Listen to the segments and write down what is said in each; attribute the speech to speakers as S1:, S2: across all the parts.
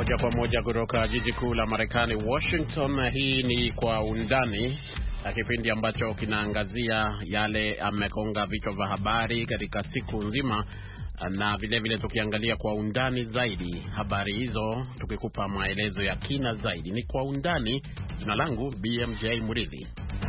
S1: Moja kwa moja kutoka jiji kuu la Marekani, Washington. Hii ni Kwa Undani, kipindi ambacho kinaangazia yale amekonga vichwa vya habari katika siku nzima, na vile tukiangalia kwa undani zaidi habari hizo, tukikupa maelezo ya kina zaidi. Ni Kwa Undani. Jina langu BMJ Muridhi.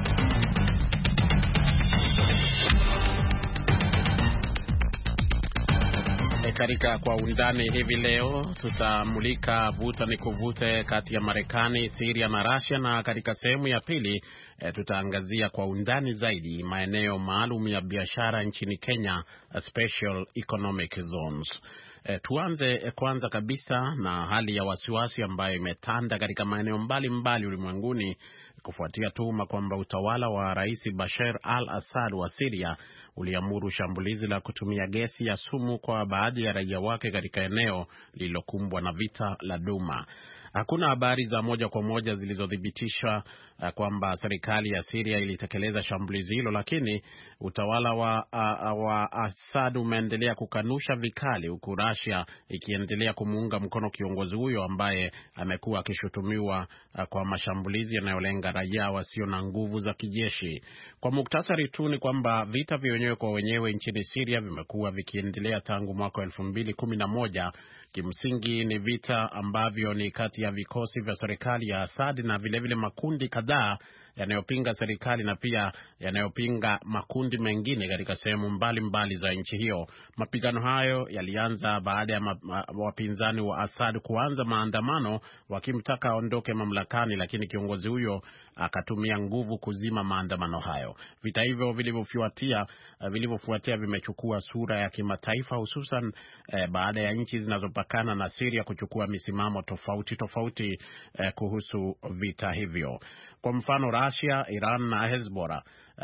S1: Katika Kwa Undani hivi leo tutamulika vuta ni kuvute kati ya Marekani, Syria na Russia, na katika sehemu ya pili tutaangazia kwa undani zaidi maeneo maalum ya biashara nchini Kenya, Special Economic Zones. Tuanze kwanza kabisa na hali ya wasiwasi ambayo imetanda katika maeneo mbalimbali ulimwenguni kufuatia tuhuma kwamba utawala wa Rais Bashar al-Assad wa Syria uliamuru shambulizi la kutumia gesi ya sumu kwa baadhi ya raia wake katika eneo lililokumbwa na vita la Douma. Hakuna habari za moja kwa moja zilizothibitisha kwamba serikali ya Syria ilitekeleza shambulizi hilo, lakini utawala wa Assad umeendelea kukanusha vikali, huku Russia ikiendelea kumuunga mkono kiongozi huyo ambaye amekuwa akishutumiwa kwa mashambulizi yanayolenga raia wasio na nguvu za kijeshi. Kwa muktasari tu ni kwamba vita vya wenyewe kwa wenyewe nchini Syria vimekuwa vikiendelea tangu mwaka 2011. Kimsingi ni vita ambavyo ni kati ya vikosi vya serikali ya Assad na vilevile makundi kadhaa yanayopinga serikali na pia yanayopinga makundi mengine katika sehemu mbalimbali za nchi hiyo. Mapigano hayo yalianza baada ya wapinzani wa Assad kuanza maandamano wakimtaka aondoke mamlakani, lakini kiongozi huyo akatumia nguvu kuzima maandamano hayo. Vita hivyo vilivyofuatia vimechukua sura ya kimataifa, hususan baada ya nchi zinazopakana na Syria kuchukua misimamo tofauti kuhusu vita hivyo. Kwa mfano, Russia, Iran na Hezbollah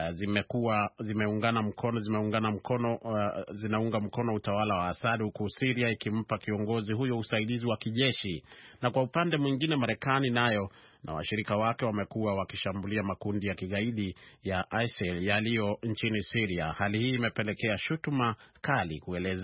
S1: zinaunga mkono utawala wa Assad, huku Syria ikimpa kiongozi huyo usaidizi wa kijeshi. Na kwa upande mwingine, Marekani nayo na washirika wake wamekuwa wakishambulia makundi ya kigaidi ya ISIL yaliyo nchini Syria. Hali hii imepelekea shutuma kali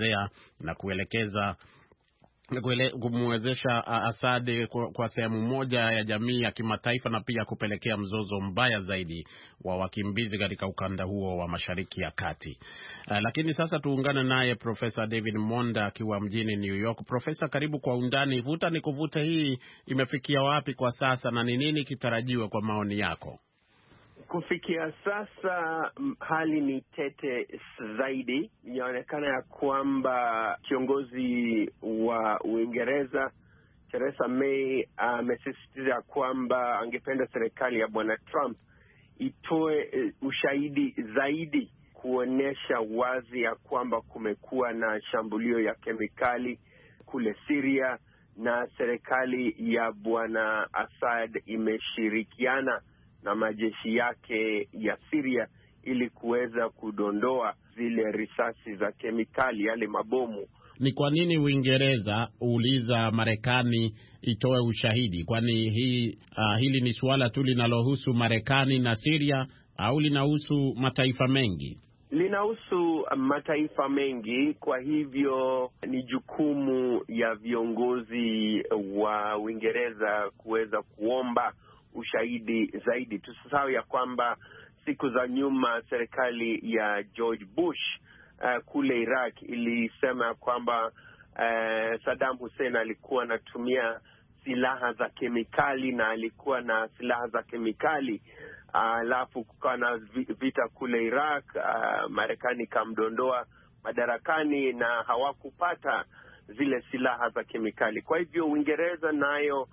S1: kumwezesha Assad kwa sehemu moja ya jamii ya kimataifa, na pia kupelekea mzozo mbaya zaidi wa wakimbizi katika ukanda huo wa Mashariki ya Kati. Lakini sasa tuungane naye Profesa David Monda akiwa mjini New York. Profesa, karibu Kwa Undani. Vuta ni kuvute hii imefikia wapi kwa sasa na ni nini kitarajiwa kwa maoni yako?
S2: Kufikia sasa hali ni tete zaidi. Inaonekana ya kwamba kiongozi wa Uingereza Theresa May amesisitiza kwamba angependa serikali ya Bwana Trump itoe ushahidi zaidi kuonesha wazi ya kwamba kumekuwa na shambulio ya kemikali kule Syria, na serikali ya Bwana Assad imeshirikiana na majeshi yake ya Syria ili kuweza kudondoa zile risasi za kemikali, yale mabomu.
S1: Ni kwa nini Uingereza uuliza Marekani itoe ushahidi? Kwani hili ni suala tu linalohusu Marekani na Syria au linahusu mataifa mengi?
S2: Linahusu mataifa mengi, kwa hivyo ni jukumu ya viongozi wa Uingereza kuweza kuomba ushahidi zaidi. Tusisahau ya kwamba siku za nyuma serikali ya George Bush kule Iraq ilisema kwamba Saddam Hussein alikuwa anatumia silaha za kemikali na alikuwa na silaha za kemikali, alafu kukawa na vita kule Iraq, Marekani kamdondoa madarakani na hawakupata zile silaha za kemikali. Kwa hivyo Uingereza nayo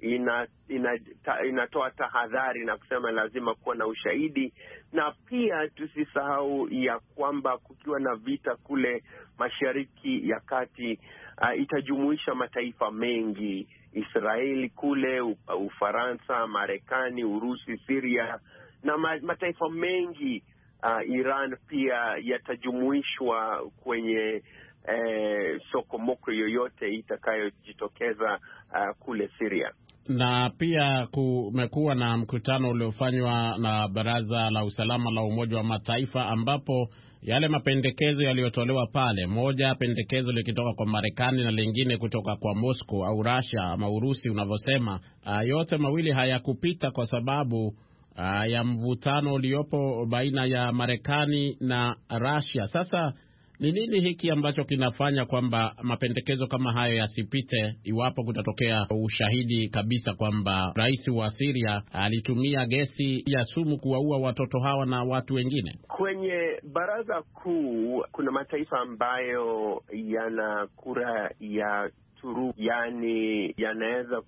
S2: inatoa tahadhari na kusema lazima kuwa na ushahidi. Na pia tusisahau ya kwamba kukiwa na vita kule Mashariki ya Kati, itajumuisha mataifa mengi, Israeli kule, Ufaransa, Marekani, Urusi, Syria na mataifa mengi, Iran pia yatajumuishwa kwenye sokomoko yoyote itakayojitokeza kule Syria.
S1: Na pia kumekuwa na mkutano uliofanywa na Baraza la Usalama la Umoja wa Mataifa ambapo yale mapendekezo yaliyotolewa pale, moja pendekezo likitoka kwa Marekani na lingine kutoka kwa Moscow au Russia ama Urusi unavyosema, yote mawili hayakupita kwa sababu ya mvutano uliopo baina ya Marekani na Russia. Sasa ni nini hiki ambacho kinafanya kwamba mapendekezo kama hayo yasipite iwapo kutatokea ushahidi kabisa kwamba rais wa Syria alitumia gesi ya sumu kuwaua watoto hawa na watu wengine?
S2: Kwenye baraza kuu kuna mataifa ambayo yana kura ya turufu, yani yanaweza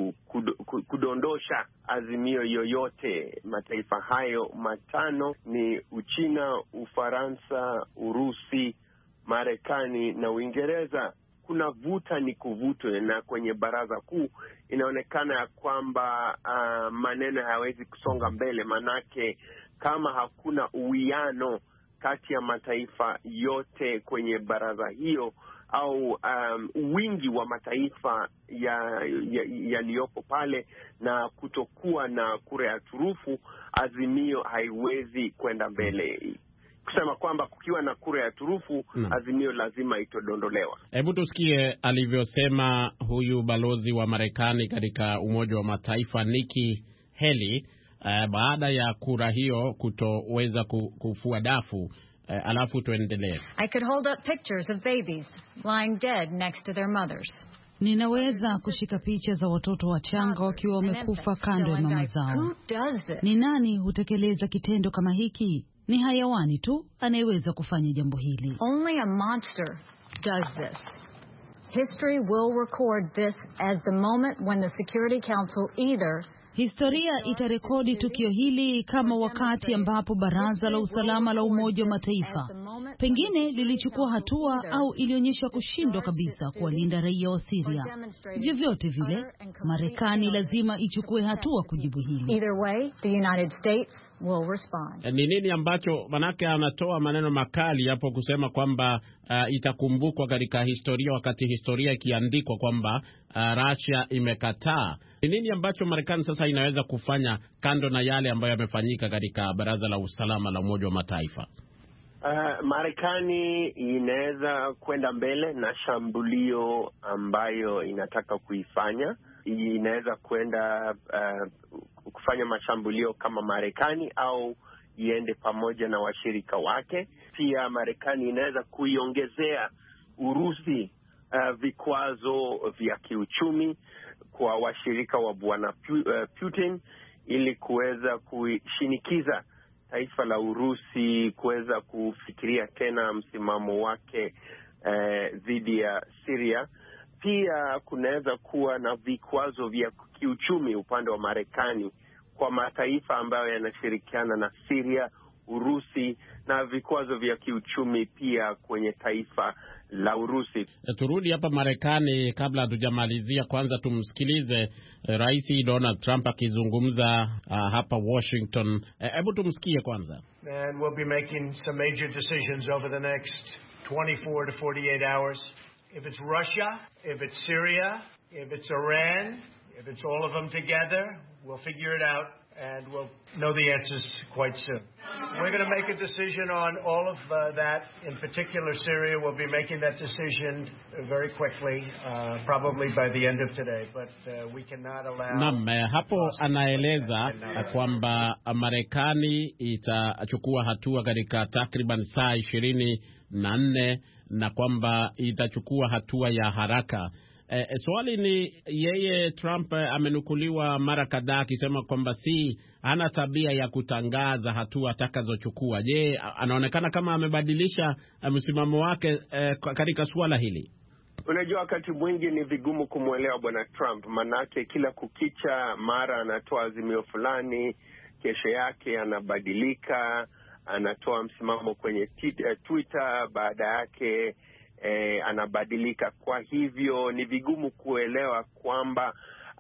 S2: kudondosha azimio yoyote. Mataifa hayo matano ni Uchina, Ufaransa, Urusi, Marekani na Uingereza. Kuna vuta ni kuvutwe, na kwenye baraza kuu inaonekana ya kwamba maneno hayawezi kusonga mbele, manake kama hakuna uwiano kati ya mataifa yote kwenye baraza hiyo au wingi wa mataifa yaliyopo pale na kutokuwa na kura ya turufu, azimio haiwezi kwenda mbele. Kusema kwamba kukiwa na kura ya turufu, azimio lazima itodondolewa.
S1: Hebu tusikie alivyosema huyu balozi wa Marekani katika Umoja wa Mataifa Nikki Haley baada ya kura hiyo kutoweza kufua dafu. Alafu tuendelee.
S3: I could hold up pictures of babies lying dead next to their mothers.
S4: Ninaweza kushika picha za watoto wachanga wakiwa wamekufa kando ya mama zao. Ni nani hutekeleza kitendo kama hiki? Ni hayawani tu anayeweza kufanya jambo hili.
S3: Only a monster does this. History will record this as the moment when the Security Council either
S4: Historia itarekodi tukio hili kama wakati ambapo Baraza la Usalama la Umoja wa Mataifa pengine lilichukua hatua au ilionyesha kushindwa kabisa kuwalinda raia wa Syria. Vyovyote vile, Marekani lazima ichukue hatua kujibu hili.
S3: Either way, the United States will respond.
S1: Ni nini ambacho manake anatoa maneno makali hapo kusema kwamba itakumbukwa katika historia wakati historia ikiandikwa kwamba Russia imekataa. Ni nini ambacho Marekani sasa inaweza kufanya kando na yale ambayo yamefanyika katika Baraza la Usalama la Umoja wa Mataifa?
S2: Marekani inaweza kwenda mbele na shambulio ambayo inataka kuifanya. Inaweza kwenda kufanya mashambulio kama Marekani au iende pamoja na washirika wake. Pia Marekani inaweza kuiongezea Urusi vikwazo vya kiuchumi kwa washirika wa Bwana Putin ili kuweza kushinikiza taifa la Urusi kuweza kufikiria tena msimamo wake dhidi ya Syria. Pia kunaweza kuwa na vikwazo vya kiuchumi upande wa Marekani kwa mataifa ambayo yanashirikiana na Syria, Urusi, na vikwazo vya kiuchumi pia kwenye taifa la Urusi.
S1: Turudi hapa Marekani kabla hatujamalizia. Kwanza tumsikilize Rais Donald Trump akizungumza hapa Washington. Hebu tumsikie kwanza.
S5: And we'll be making some major decisions over the next 24 to 48 hours. If it's Russia, if it's Syria, if it's Iran, if it's all of them together, we'll figure it out and we'll know the answers quite soon. We're going to make a decision on all of that. In particular, Syria, we'll be making that decision very quickly, probably by the end of today. But we cannot allow...
S1: Naam, hapo anaeleza kwamba Marekani itachukua hatua katika takriban saa 24 na kwamba itachukua hatua ya haraka. Swali ni yeye Trump amenukuliwa mara kadhaa akisema kwamba hana tabia ya kutangaza hatua atakazochukua. Je, anaonekana kama amebadilisha msimamo wake katika suala hili?
S2: Unajua, wakati mwingi ni vigumu kumwelewa Bwana Trump, manake kila kukicha mara anatoa azimio fulani, kesho yake anabadilika, anatoa msimamo kwenye Twitter, baada yake anabadilika. Kwa hivyo ni vigumu kuelewa kwamba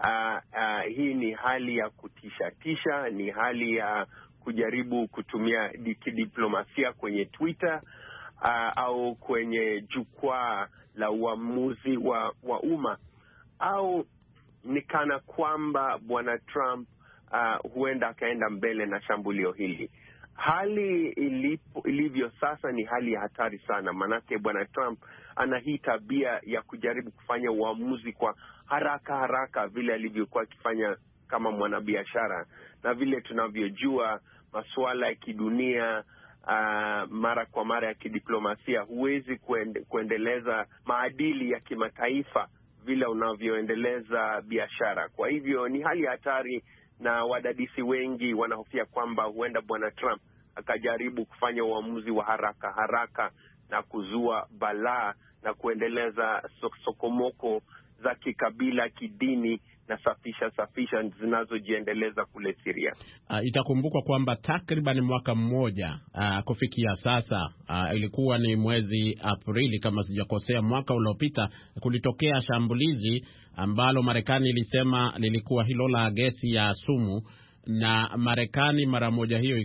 S2: hii ni hali ya kutisha, ni hali ya kujaribu kutumia kidiplomasia kwenye Twitter au kwenye jukwaa la uamuzi wa umma, au ni kana kwamba Bwana Trump huenda akaenda mbele na shambulio hili. Hali ilivyo sasa ni hali ya hatari sana, manake Bwana Trump ana hii tabia ya kujaribu kufanya uamuzi kwa haraka vile alivyokuwa akifanya kama mwanabiashara, na vile tunavyojua masuala ya kidunia mara kwa mara ya kidiplomasia, huwezi kuendeleza maadili ya kimataifa vile unavyoendeleza biashara. Kwa hivyo ni hali hatari, na wadadisi wengi wanahofia kwamba huenda Bwana Trump akajaribu kufanya uamuzi wa haraka na kuzua balaa na kuendeleza sokomoko za kikabila, kidini na safisha zinazojiendeleza kule Syria.
S1: Itakumbukwa kwamba takriban mwaka mmoja kufikia sasa, ilikuwa ni mwezi Aprili kama sijakosea, mwaka uliopita, kulitokea shambulizi ambalo Marekani ilisema lilikuwa hilo la gesi ya sumu, na Marekani mara moja hiyo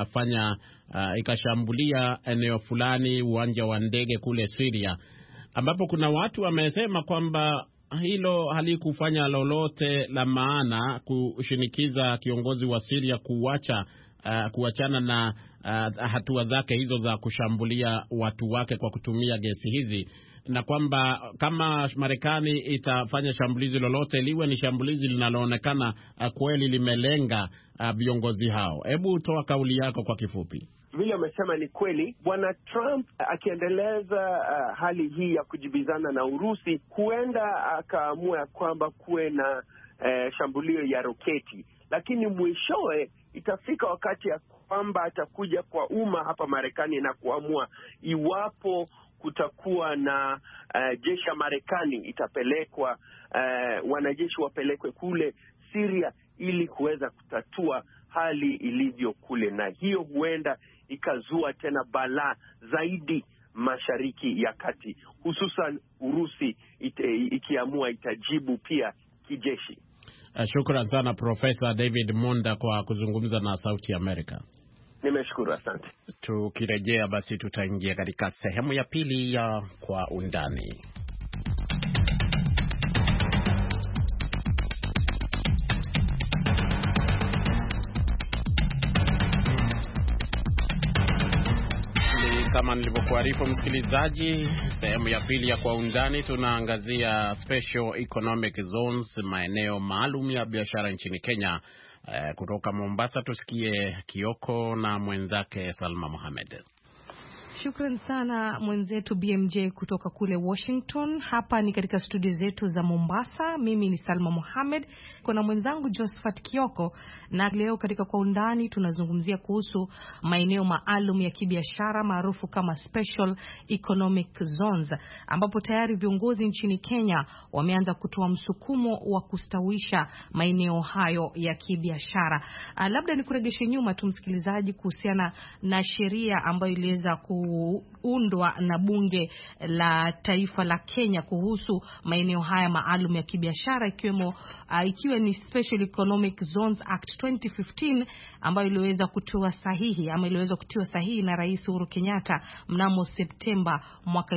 S1: ikashambulia eneo fulani, uwanja wa ndege kule Syria, ambapo kuna watu wamesema kwamba hilo halikufanya lolote la maana kushinikiza kiongozi wa Syria kuachana na hatua zake hizo za kushambulia watu wake kwa kutumia gesi hizi, na kwamba kama Marekani itafanya shambulizi lolote liwe ni shambulizi linaloonekana kweli limelenga viongozi hao. Hebu toa kauli yako kwa kifupi.
S2: Vile amesema ni kweli. Bwana Trump akiendeleza hali hii ya kujibizana na Urusi, huenda akaamua kwamba kuwe na shambulio ya roketi, lakini mwishowe itafika wakati ya kwamba atakuja kwa umma hapa Marekani na kuamua iwapo kutakuwa na jeshi ya Marekani itapelekwa, wanajeshi wapelekwe kule Syria ili kuweza kutatua hali ilivyo kule, na hiyo huenda ikazua tena balaa zaidi Mashariki ya Kati, hususan Urusi ikiamua itajibu pia kijeshi.
S1: Shukran sana Profesa David Monda kwa kuzungumza na Sauti Amerika.
S2: Nimeshukuru, asante.
S1: Tukirejea basi tutaingia katika sehemu ya pili ya Kwa Undani. Kama nilivyokuarifu msikilizaji, sehemu ya pili ya Kwa Undani tunaangazia special economic zones, maeneo maalum ya biashara nchini Kenya. Kutoka Mombasa tusikie Kioko na mwenzake Salma Mohamed.
S6: Shukran sana mwenzetu BMJ kutoka kule Washington. Hapa ni katika studio zetu za Mombasa. Mimi ni Salma Mohamed, kuna mwenzangu Josephat Kioko, na leo katika Kwa Undani tunazungumzia kuhusu maeneo maalum ya kibiashara maarufu kama special economic zones, ambapo tayari viongozi nchini Kenya wameanza kutoa msukumo wa kustawisha maeneo hayo ya kibiashara. Labda nikuregeshe nyuma tu msikilizaji kuhusiana na sheria ambayo iliweza kuundwa na bunge la taifa la Kenya kuhusu maeneo haya maalum ya kibiashara, ikiwa ni Special Economic Zones Act 2015 ambayo iliweza kutiwa sahihi na Rais Uhuru Kenyatta mnamo Septemba mwaka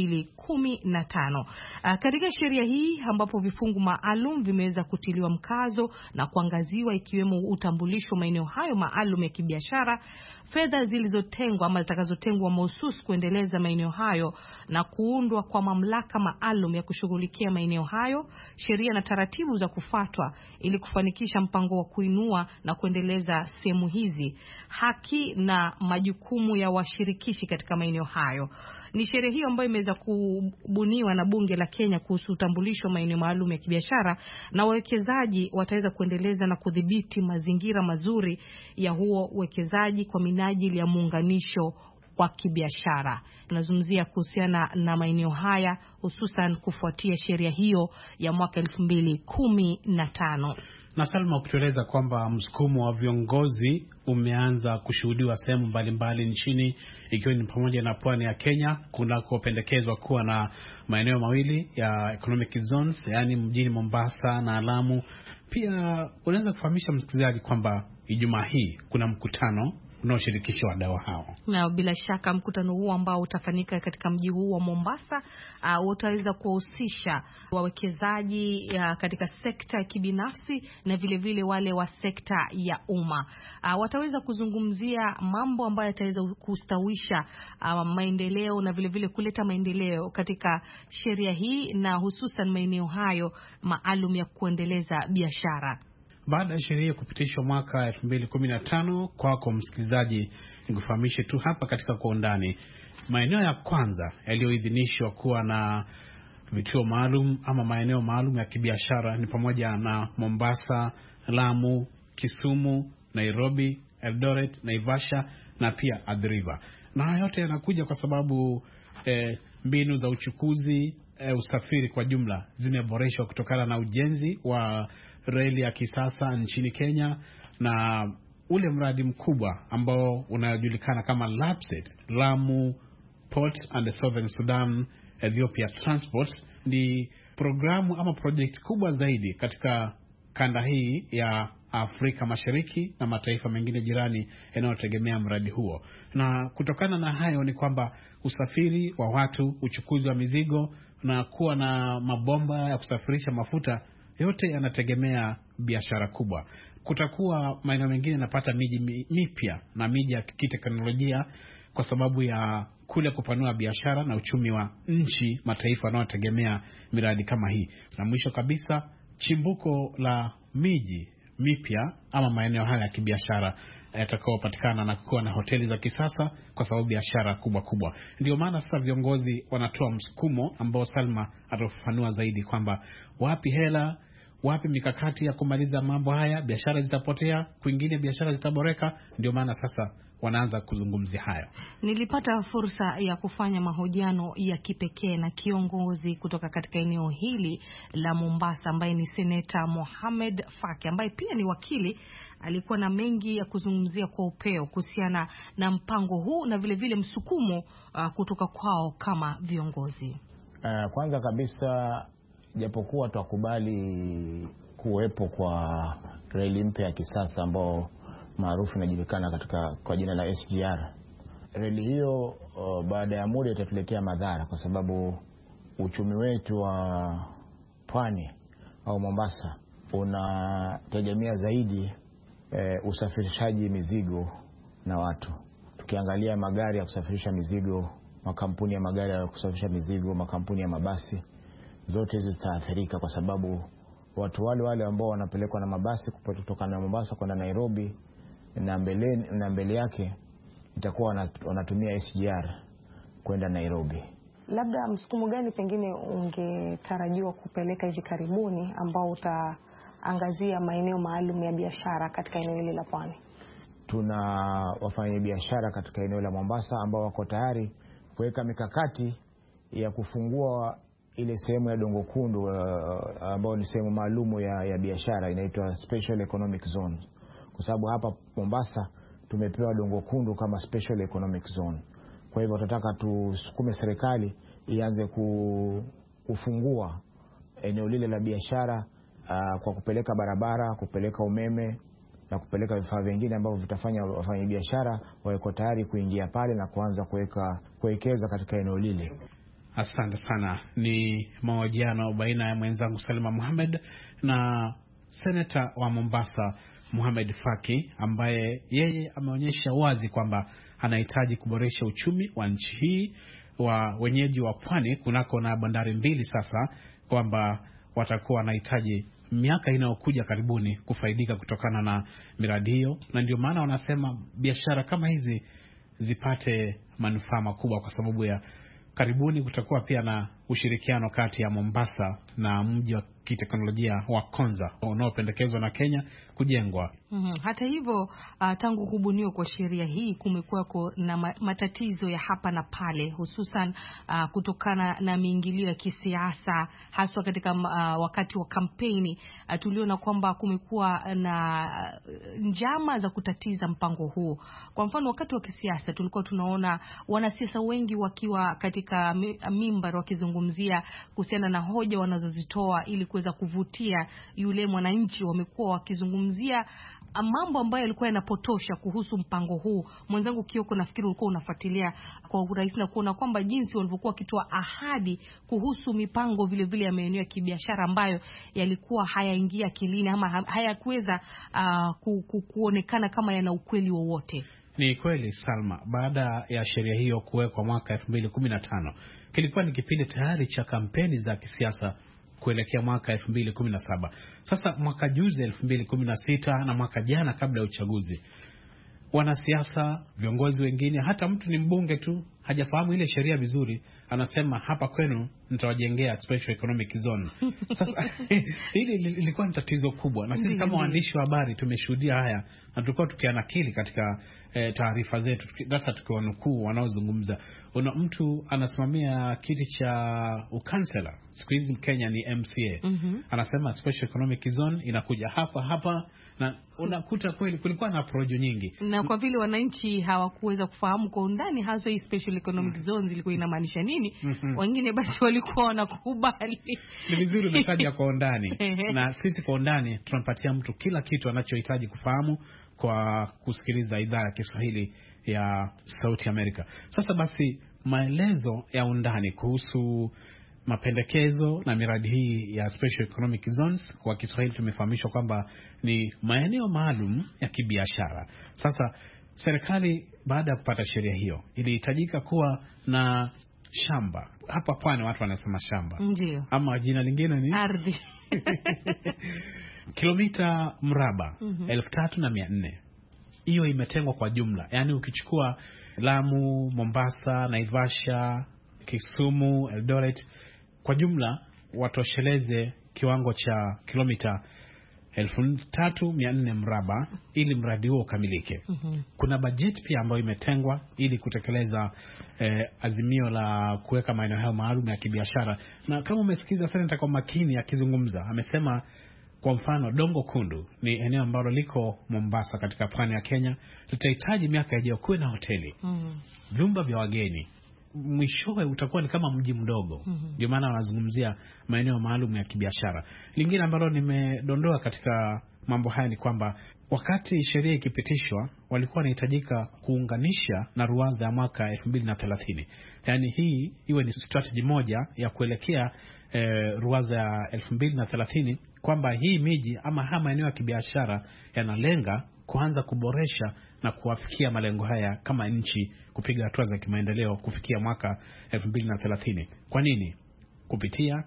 S6: 2015. Katika sheria hii ambapo vifungu maalum vimeweza kutiliwa mkazo na kuangaziwa, ikiwemo utambulisho maeneo hayo maalum ya kibiashara, fedha zilizotengwa ama zitakazotengwa mahususi kuendeleza maeneo hayo, na kuundwa kwa mamlaka maalum ya kushughulikia maeneo hayo, sheria na taratibu za kufuatwa ili kufanikisha mpango wa kuinua na kuendeleza sehemu hizi, haki na majukumu ya washirikishi katika maeneo hayo. Ni sheria hiyo ambayo imeweza kubuniwa na bunge la Kenya kuhusu utambulisho maeneo maalum ya kibiashara, na wawekezaji wataweza kuendeleza na kudhibiti mazingira mazuri ya huo uwekezaji kwa minajili ya muunganisho wa kibiashara. Tunazungumzia kuhusiana na maeneo haya hususan kufuatia sheria hiyo ya mwaka 2015.
S7: Na Salma, ukitueleza kwamba msukumo wa viongozi umeanza kushuhudiwa sehemu mbalimbali nchini, ikiwa ni pamoja na pwani ya Kenya kunakopendekezwa kuwa na maeneo mawili ya economic zones, yani mjini Mombasa na Lamu. Pia unaweza kufahamisha msikilizaji kwamba Ijumaa hii kuna mkutano unaoshirikisha wadau hao.
S6: Na bila shaka mkutano huu ambao utafanyika katika mji huu wa Mombasa utaweza kuhusisha wawekezaji katika sekta ya kibinafsi na vile wale wa sekta ya umma. Wataweza kuzungumzia mambo ambayo yataweza kustawisha maendeleo na vile kuleta maendeleo katika sheria hii na hususan maeneo hayo maalum ya kuendeleza biashara.
S7: Baada ya sheria kupitishwa mwaka 2015, kwako msikilizaji, nikufahamishe tu hapa katika Kwa Undani, maeneo ya kwanza yaliyoidhinishwa kuwa na vituo maalum ama maeneo maalum ya kibiashara ni pamoja na Mombasa, Lamu, Kisumu, Nairobi, Eldoret, Naivasha na pia Athi River. Na yote yanakuja kwa sababu mbinu za uchukuzi, usafiri kwa jumla zimeboreshwa kutokana na ujenzi wa reli ya kisasa nchini Kenya, na ule mradi mkubwa ambao unajulikana kama LAPSSET, Lamu Port and the Southern Sudan Ethiopia Transport, ni programu ama project kubwa zaidi katika kanda hii ya Afrika Mashariki na mataifa mengine jirani yanayotegemea mradi huo. Na kutokana na hayo ni kwamba usafiri wa watu, uchukuzi wa mizigo na kuwa na mabomba ya kusafirisha mafuta, yote yanategemea biashara kubwa. Kutakuwa maeneo mengine yanapata miji mipya na miji ya kiteknolojia kwa sababu ya kule kupanua biashara na uchumi wa nchi, mataifa yanayotegemea miradi kama hii. Na mwisho kabisa, chimbuko la miji mipya ama maeneo haya ya kibiashara yatakayopatikana na kuwa na hoteli za kisasa kwa sababu biashara kubwa. Ndio maana sasa viongozi wanatoa msukumo ambao Salma atafafanua zaidi kwamba wapi hela, wapi mikakati ya kumaliza mambo haya, biashara zitapotea, kwingine biashara zitaboreka. Ndio maana sasa wanaanza kuzungumzia hayo.
S6: Nilipata fursa ya kufanya mahojiano ya kipekee na kiongozi kutoka katika eneo hili la Mombasa ambaye ni Seneta Mohamed Faki, ambaye pia ni wakili. Alikuwa na mengi ya kuzungumzia kwa upeo kuhusiana na mpango huu na vile msukumo kutoka kwao kama viongozi.
S8: Kwanza kabisa, japokuwa tukubali kuwepo kwa reli mpya ya kisasa ambao maarufu inajulikana kwa jina la SGR. Reli hiyo baada ya muda itatuletea madhara kwa sababu uchumi wetu wa pwani au Mombasa unategemea zaidi usafirishaji mizigo na watu. Tukiangalia magari ya kusafirisha mizigo, makampuni ya magari ya kusafirisha mizigo, makampuni ya mabasi, zote hizi zitaathirika kwa sababu watu wale ambao wanapelekwa na mabasi kutoka na Mombasa kwenda Nairobi na mbele yake itakuwa wanatumia SGR kwenda Nairobi.
S9: Labda msukumo gani pengine ungetarajiwa kupeleka hivi karibuni ambao utaangazia maeneo maalum ya biashara katika eneo hili la pwani?
S8: Tuna wafanya biashara katika eneo la Mombasa ambao wako tayari kuweka mikakati ya kufungua ile sehemu ya Dongo Kundu ambao ni sehemu maalumu ya biashara inaitwa Special Economic Zone. Kwa sababu hapa Mombasa tumepewa Dongo Kundu kama Special Economic Zone. Kwa hivyo tunataka tusukume serikali ianze kufungua eneo lile la biashara kwa kupeleka barabara, kupeleka umeme na kupeleka vifaa vingine ambavyo vitafanya wafanya biashara wako tayari kuingia pale na kuanza kuwekeza katika eneo lile.
S7: Asante sana. Ni mahojiano baina ya mwenzangu Salma Mohamed na Seneta wa Mombasa Mohamed Faki, ambaye yeye ameonyesha wazi kwamba anahitaji kuboresha uchumi wa nchi hii wa wenyeji wa pwani kunako na bandari mbili sasa, kwamba watakuwa wanahitaji miaka inayokuja karibuni kufaidika kutokana na miradi hiyo, na ndio maana wanasema biashara kama hizi zipate manufaa makubwa kwa sababu ya karibuni kutakuwa pia na ushirikiano kati ya Mombasa na mji wa kiteknolojia wa Konza unaopendekezwa na Kenya kujengwa.
S6: Hata hivyo, tangu kubuniwa kwa sheria hii kumekuwa na matatizo ya hapa na pale, hususan kutokana na miingilio ya kisiasa, haswa katika wakati wa kampeni. Tuliona kwamba kumekuwa na njama za kutatiza mpango huu. Kwa mfano, wakati wa kisiasa tulikuwa tunaona wanasiasa wengi wakiwa katika mimbar wakizungumzia kuhusiana na hoja wanazozitoa ili kuweza kuvutia yule mwananchi. Wamekuwa wakizungumzia mambo ambayo yalikuwa yanapotosha kuhusu mpango huu. Mwenzangu Kioko, nafikiri ulikuwa unafuatilia kwa urahisi na kuona kwamba jinsi walivyokuwa wakitoa ahadi kuhusu mipango vile vile ya maeneo ya kibiashara ambayo yalikuwa hayaingia kilini ama hayakuweza kuonekana kama yana ukweli wowote.
S7: Ni kweli Salma, baada ya sheria hiyo kuwekwa mwaka 2015, kilikuwa ni kipindi tayari cha kampeni za kisiasa kuelekea mwaka 2017. Sasa mwaka juzi 2016 na mwaka jana kabla ya uchaguzi, wanasiasa, viongozi wengine, hata mtu ni mbunge tu hajafahamu ile sheria vizuri, anasema hapa kwenu nitawajengea special economic zone. Sasa hili lilikuwa ni tatizo kubwa, na sisi kama waandishi wa habari tumeshuhudia haya na tulikuwa tukianakili katika taarifa zetu, hasa tukiwanukuu wanaozungumza. Una mtu anasimamia kiti cha ukansela, siku hizi Kenya ni MCA, anasema special economic zone inakuja hapa, na unakuta kweli kulikuwa na projo nyingi,
S6: na kwa vile wananchi hawakuweza kufahamu kwa undani hasa hii special economic zones ilikuwa inamaanisha nini, wengine basi walikuwa wanakubali.
S7: Ni vizuri umetaja kwa undani na sisi kwa undani tunampatia mtu kila kitu anachohitaji kufahamu kwa kusikiliza idhaa ya Kiswahili ya Sauti Amerika. Sasa basi, maelezo ya undani kuhusu mapendekezo na miradi hii ya special economic zones kwa Kiswahili tumefahamishwa kwamba ni maeneo maalum ya kibiashara. Sasa serikali baada ya kupata sheria hiyo ilihitajika kuwa na shamba. Hapa pwani watu wanasema shamba.
S6: Ndiyo.
S7: Ama jina lingine ni
S6: ardhi.
S7: Kilomita mraba 3,400. Hiyo imetengwa kwa jumla. Yaani ukichukua Lamu, Mombasa, Naivasha, Kisumu, Eldoret, kwa jumla watosheleze kiwango cha kilomita 3,400 mraba ili mradi huo ukamilike. Kuna bajeti pia ambayo imetengwa ili kutekeleza azimio la kuweka maeneo hayo maalum ya kibiashara. Na kama umesikiza seneta kwa makini akizungumza, amesema kwa mfano Dongo Kundu ni eneo ambalo liko Mombasa katika pwani ya Kenya, litahitaji miaka ijayo kuwe na hoteli, vyumba vya wageni, mwishowe utakuwa ni kama mji mdogo. Ndio maana wanazungumzia maeneo maalum ya kibiashara. Lingine ambalo nimedondoa katika mambo haya ni kwamba wakati sheria ikipitishwa walikuwa wanahitajika kuunganisha na ruwaza ya mwaka 2030. Yaani hii iwe ni strategy moja ya kuelekea ruwaza ya 2030, kwamba hii miji ama haya maeneo ya kibiashara yanalenga kuanza kuboresha na kuwafikia malengo haya kama nchi, kupiga hatua za kimaendeleo kufikia mwaka 2030. Kwa nini? Kupitia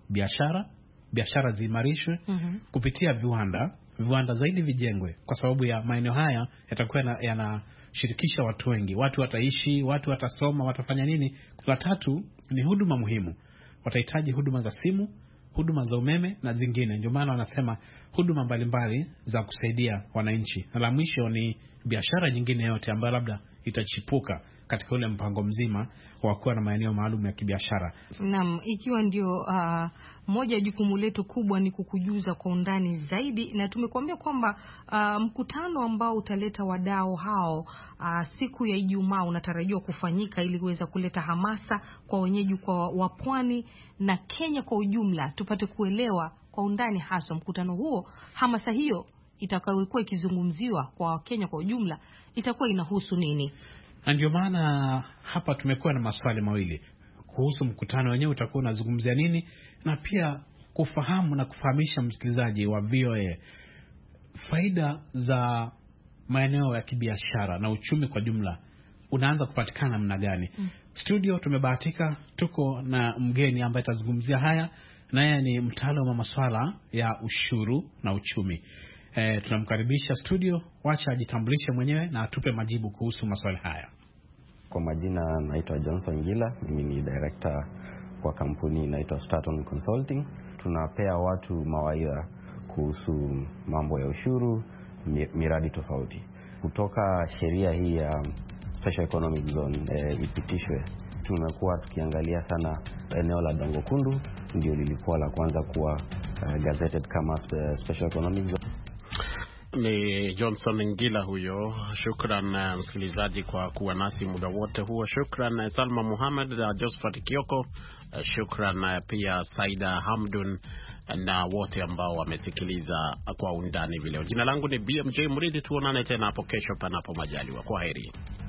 S7: biashara ziimarishwe, kupitia viwanda zaidi vijengwe, kwa sababu ya maeneo haya yatakuwa yanashirikisha watu wengi, watu wataishi, watu watasoma, watafanya nini. La tatu ni huduma muhimu. Watahitaji huduma za simu, huduma za umeme na zingine. Ndio maana wanasema huduma mbalimbali za kusaidia wananchi. Na la mwisho ni biashara nyingine yote ambayo labda itachipuka katika ule mpango mzima wa kuwa na maeneo maalum ya kibiashara.
S6: Naam, ikiwa ndio moja jukumu letu kubwa ni kukujuza kwa undani zaidi, na tumekuambia kwamba mkutano ambao utaleta wadau hao siku ya Ijumaa unatarajiwa kufanyika ili kuweza kuleta hamasa kwa wenyeji wa pwani na Kenya kwa ujumla, tupate kuelewa kwa undani hasa mkutano huo, hamasa hiyo itakayokuwa ikizungumziwa kwa Kenya kwa ujumla itakuwa inahusu nini.
S7: Na ndio maana hapa tumekuwa na maswali mawili kuhusu mkutano wenyewe utakuwa unazungumzia nini, na pia kufahamu na kufahamisha msikilizaji wa VOA faida za maeneo ya kibiashara na uchumi kwa jumla unaanza kupatikana namna gani. Studio tumebahatika tuko na mgeni ambaye atazungumzia haya, naye ni mtaalamu wa masuala ya ushuru na uchumi. Tunamkaribisha studio, wacha ajitambulishe mwenyewe na atupe majibu kuhusu maswali haya.
S10: Kwa majina naitwa Johnson Ngila, mimi ni director kwa kampuni inaitwa Straton Consulting. Tunapea watu mawaidha kuhusu mambo ya ushuru, miradi tofauti. Kutoka sheria hii ya Special Economic Zone ipitishwe, tumekuwa tukiangalia sana eneo la Dongo Kundu, ndio lilikuwa la kwanza kuwa gazetted kama Special Economic Zone.
S1: Ni Johnson Ngila huyo. Shukran msikilizaji kwa kuwa nasi muda wote huo. Shukran Salma Muhammad na Josephat Kioko. Shukran pia Saida Hamdun na wote ambao wamesikiliza Kwa Undani vile. Jina langu ni BMJ Mridhi, tuonane tena hapo kesho panapo majaliwa. Kwaheri.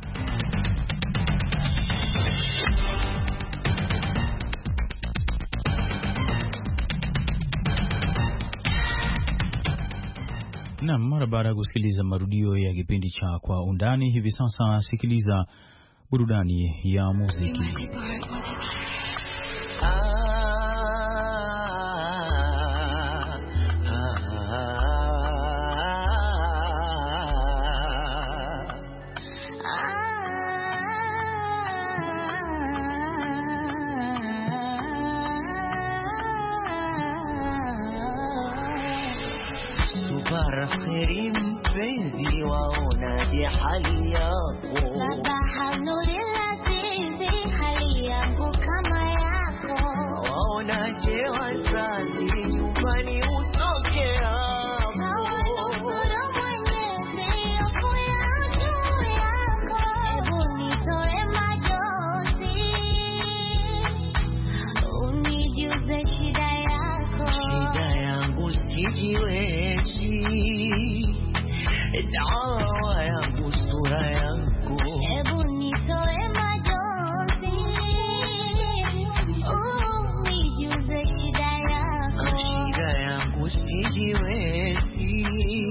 S11: Na mara baada ya kusikiliza marudio ya kipindi cha Kwa Undani, hivi sasa sikiliza burudani ya muziki.
S12: Kheri mpenzi, waonaje hali yako? Alhamdulillahi, hali yangu kama yako. Waonaje wazazi, nyumbani utoke hapo? Hebu nitoe majonzi, unijuze shida yako. Shida yangu sijiwezi, dawa yangu sura yangu. Hebu nitoe majonzi, unijuze shida yako. Shida yangu sijiwezi,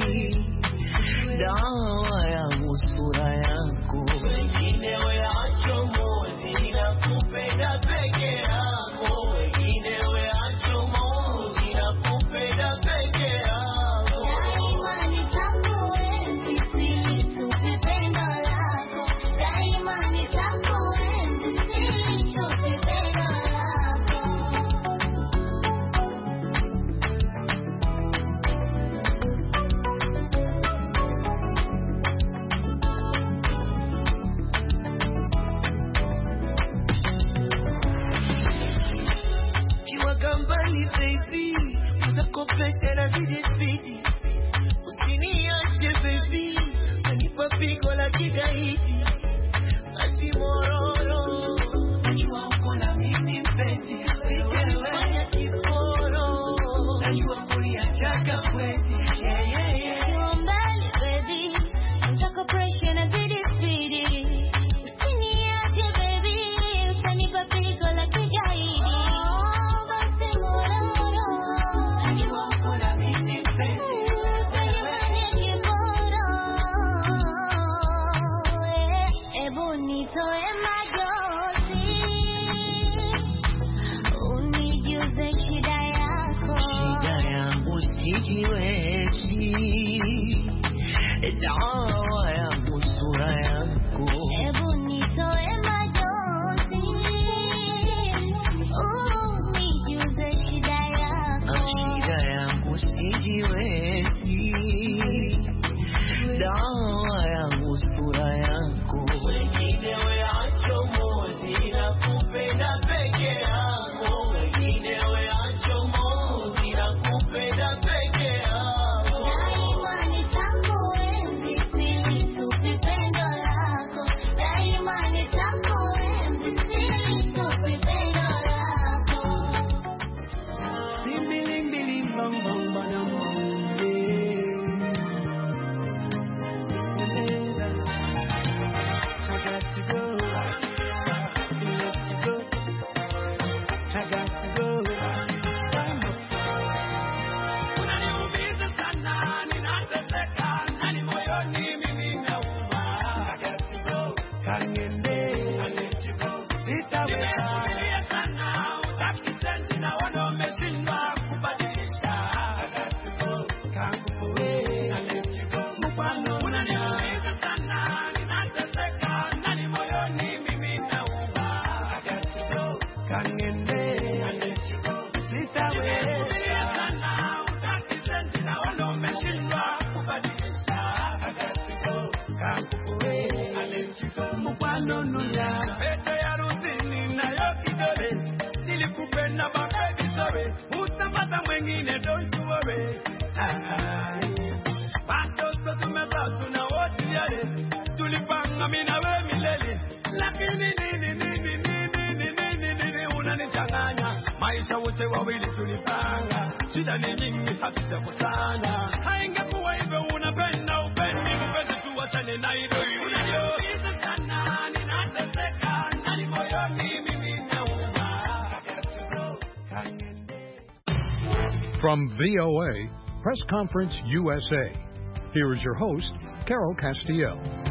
S12: dawa yangu sura yangu. Wengine weacho mozi, nakupenda peke yako. Wengine weacho mozi, nakupenda peke yako. Daima nitakuenzi, silitupi pendo lako. Daima nitakuenzi, silitupi pendo lako. Kiwa mbali baby, uzakopesha na zidi spidi. Usiniache baby, unipa pigo la kigaidi. Basi mororo, najua uko na mimi mpenzi. Wewe fanya kiporo, najua kuliachaka kwezi. Kiwa mbali baby, uzakopesha na zidi spidi. Usiniache baby, unipa pigo la kigaidi. Dawa yangu sura yangu. Hebu nitoe majonzi, unijuze shida yako. Shida yangu sijiwezi, dawa yangu sura yangu. Wengine weacho mozi, nakupenda peke yako. Wengine weacho mozi, nakupenda peke yako. Daima nitakuenzi, silitupi pendo lako. Daima nitakuenzi, silitupi pendo lako. Bimbilim bam bam bam bam. I got to go. I got to go. Unaniumiza sana, ninateseka, nani moyoni mimi nauma. I got to go. Kangende, I need to go. Nitaweza sana, utakisendi na wanaomeshindwa kubadilisha. I got to go. Kanguwe, I need to go. Mfano, unaniumiza sana, ninateseka, nani moyoni mimi nauma. I got to go. Kangende, I need to go. Nitaweza sana, utakisendi na wanaomeshindwa kubadilisha. I got to go. Kanguwe, I need to go. Mfano, nuya pete ya rusini na yo kidole. Nilikupenda baby sorry, utapata mwengine don't you worry. Bado tumebaki na wote yale tulipanga mimi na wewe milele, lakini nini unanichanganya. Maisha wote wawili tulipanga shida ni nyingi hatujakutana. Haingekuwa hivyo unapenda upendi mpenzi tuachane na hilo hilo. Sana ninateseka ndani moyoni mimi nauma.
S13: From VOA, Press Conference USA, here is your host, Carol Castiel.